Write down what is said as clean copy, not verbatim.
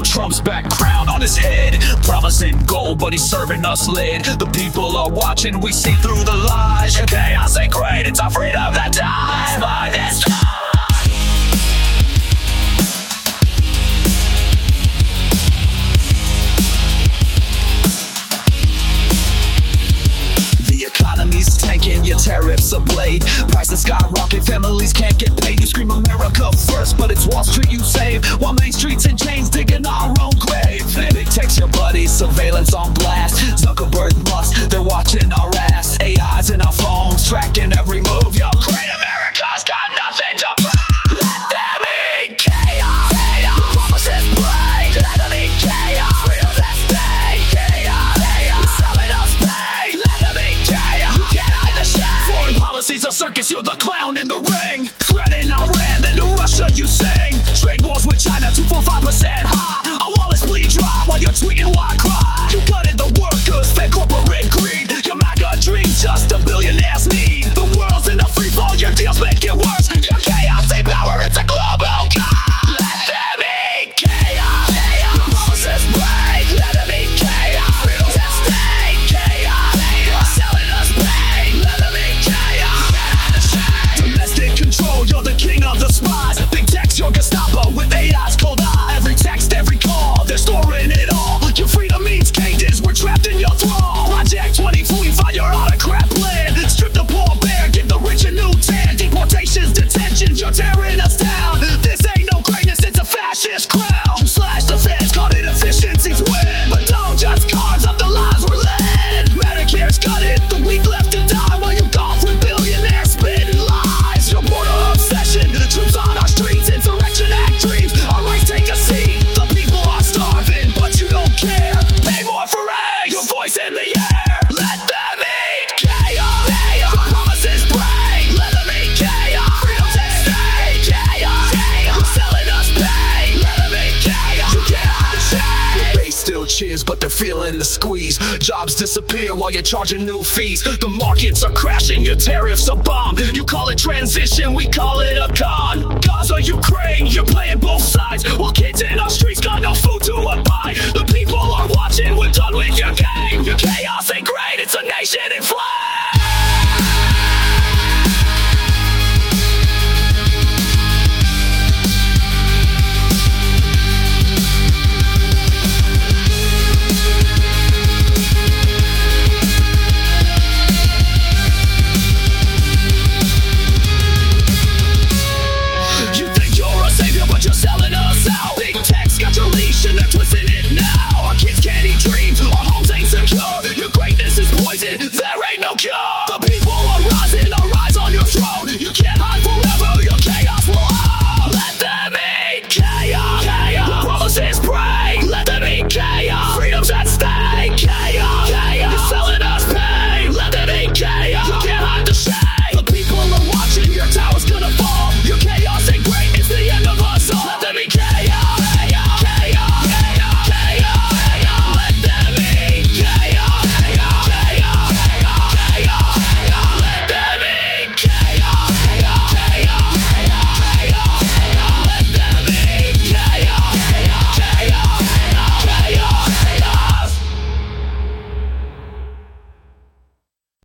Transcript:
Trump's back, crown on his head, promising gold, but he's serving us lead. The people are watching, we see through the lies. Your chaos ain't great, it's our freedom that dies by this time. Economy's tanking, your tariffs are blade. Prices skyrocket, families can't get paid. You scream America first, but it's Wall Street you save, while Main Street's in chains digging our own grave. Big tech's your buddies, surveillance on blast. Zuckerberg must, they're watching our ass. AI's in our phones, tracking every move. Yo, great America's got nothing to prove. Let there be chaos. The promises break. Let there be chaos. Real destiny. Chaos. Selling us pain. Let there be chaos. You can't hide the shame. Foreign policy's a circus, you're the clown in the ring. Threatening Iran, then to Russia you sing. Trade wars with China, 245% high. Our wallets bleed dry while you're tweeting why cry. You gutted the workers, fed corporate greed. Your MAGA dream, just a billionaire's need. The world's in a free fall, your deals make it worse. Your chaos ain't power, it's a global god. Let there be chaos. The promises break, let there be chaos. Real destiny, chaos. Selling us pain, let there be chaos. Domestic control, you're the king of the spies. Big tech's your Gestapo with AI's cold eye. Every text, every call, they're storing it all. Your freedom means cages, we're trapped in your thrall. Project 2045, you're autocrat plan. Strip the poor bare, give the rich a new tan. Deportations, detentions, you're tearing us down. This ain't no greatness, it's a fascist crown. You slash the feds, call it efficiency's win. But don't just cards up the lives we're led. Medicare's gutted, the weak left to die, while you golf with billionaires spitting lies. Your border obsession, the troops on our streets, insurrection act dreams. Our rights take a seat, the people are starving, but you don't care. Pay more for eggs, your voice in the air. Let them eat chaos. The promises break, let them eat chaos. Freedom stay, chaos. You're selling us pain, let them eat chaos. You can't hide the shame. Your base still cheers, but they're feeling the squeeze. Jobs disappear while you're charging new fees. The markets are crashing, your tariffs a bomb. You call it transition, we call it a con. Gaza, Ukraine, you're playing both sides, while kids in our streets got no food to abide. The people are watching, we're done with your game. Your chaos ain't great, it's a nation in flames. You think you're a savior, but you're selling us out. Big tech's got your leash and they're twisting it now. Our kids can't eat dreams, our homes ain't secure. Your greatness is poison, there ain't no cure. The people are rising.